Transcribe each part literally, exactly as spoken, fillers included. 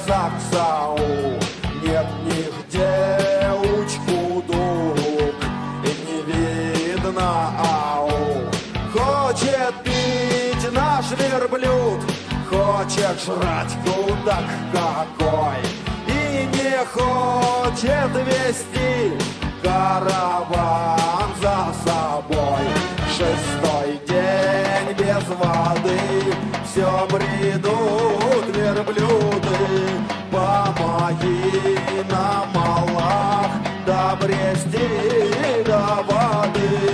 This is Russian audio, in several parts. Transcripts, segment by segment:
Заксау, нет нигде учхудук, и не видно ау. Хочет пить наш верблюд, хочет жрать кудак какой, и не хочет вести караван за собой. Шестой день без воды, все бредут верблюды. Помоги нам, Аллах, добрести до воды.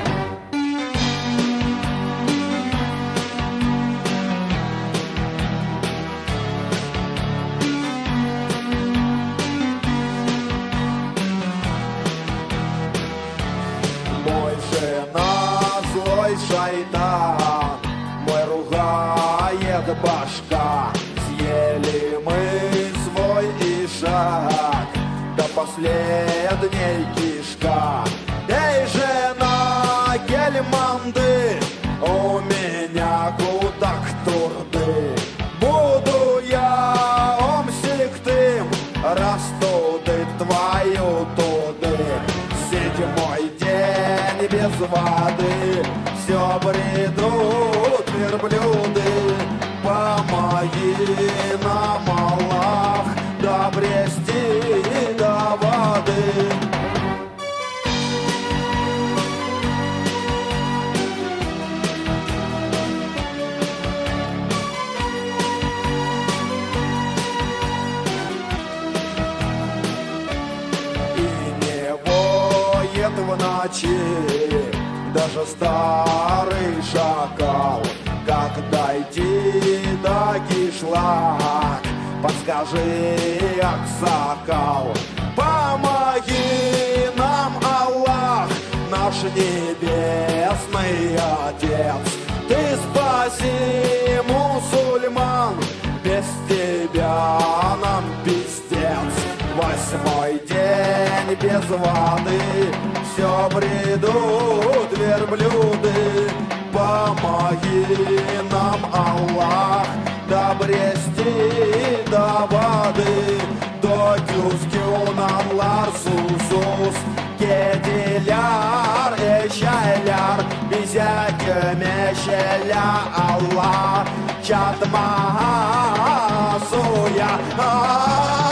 Мой жена злой шайтан, мой ругает башка. Съели мы свой ишак, до последней кишка. Эй, жена гельманды, у меня кудак турды. Буду я омсиктым, растуды твою туды. Седьмой день без воды, все бредут верблюды. Помоги нам, Аллах, добрести до воды. В ночи даже старый шакал. Как дойти до кишлак, подскажи, аксакал. Помоги нам, Аллах, наш небесный Отец. Ты спаси мусульман, без тебя нам пиздец. Восьмой день без воды, все бредут верблюды. Помоги нам, Аллах, добрести до воды. До кюскюнан ларсусус, кедиляр эшайляр, бизяке мешеля Аллах, чатма суя.